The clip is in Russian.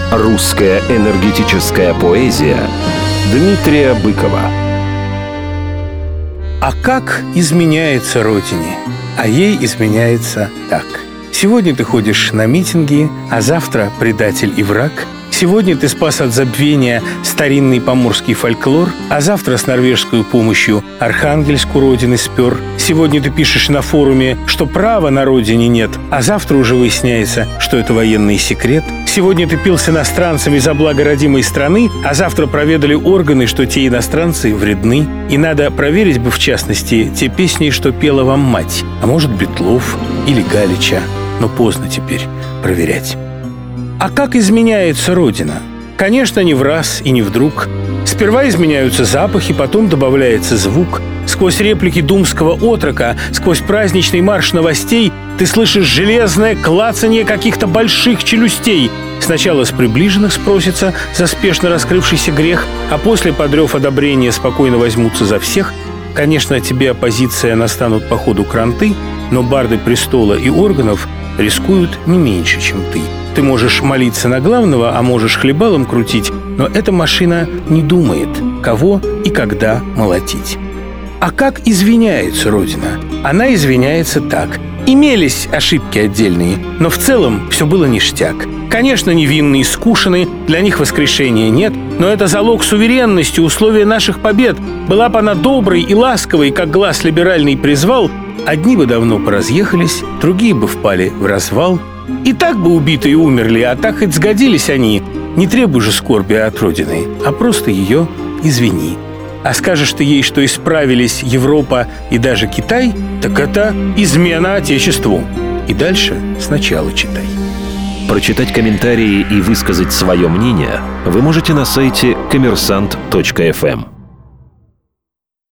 Русская энергетическая поэзия Дмитрия Быкова. А как изменяется Родине? А ей изменяется так. Сегодня ты ходишь на митинги, а завтра предатель и враг. Сегодня ты спас от забвения старинный поморский фольклор, а завтра с норвежской помощью Архангельску Родины спер. Сегодня ты пишешь на форуме, что права на Родине нет, а завтра уже выясняется, что это военный секрет. Сегодня ты пил с иностранцами за благо родимой страны, а завтра проведали органы, что те иностранцы вредны. И надо проверить бы, в частности, те песни, что пела вам мать, а может, Бетлов или Галича. Но поздно теперь проверять. А как изменяется Родина? Конечно, не в раз и не вдруг. Сперва изменяются запахи, потом добавляется звук. Сквозь реплики думского отрока, сквозь праздничный марш новостей ты слышишь железное клацанье каких-то больших челюстей. Сначала с приближенных спросится за спешно раскрывшийся грех, а после, подрев одобрения, спокойно возьмутся за всех. Конечно, тебе оппозиция настанут по ходу кранты, но барды престола и органов рискуют не меньше, чем ты. Ты можешь молиться на главного, а можешь хлебалом крутить, но эта машина не думает, кого и когда молотить. А как извиняется Родина? Она извиняется так. Имелись ошибки отдельные, но в целом все было ништяк. Конечно, невинные скушены, для них воскрешения нет, но это залог суверенности, условия наших побед. Была бы она доброй и ласковой, как глаз либеральный призвал, одни бы давно поразъехались, другие бы впали в развал. И так бы убитые умерли, а так хоть сгодились они. Не требуй же скорби от Родины, а просто ее извини. А скажешь ты ей, что исправились Европа и даже Китай, так это измена Отечеству. И дальше сначала читай. Прочитать комментарии и высказать свое мнение вы можете на сайте коммерсант.фм.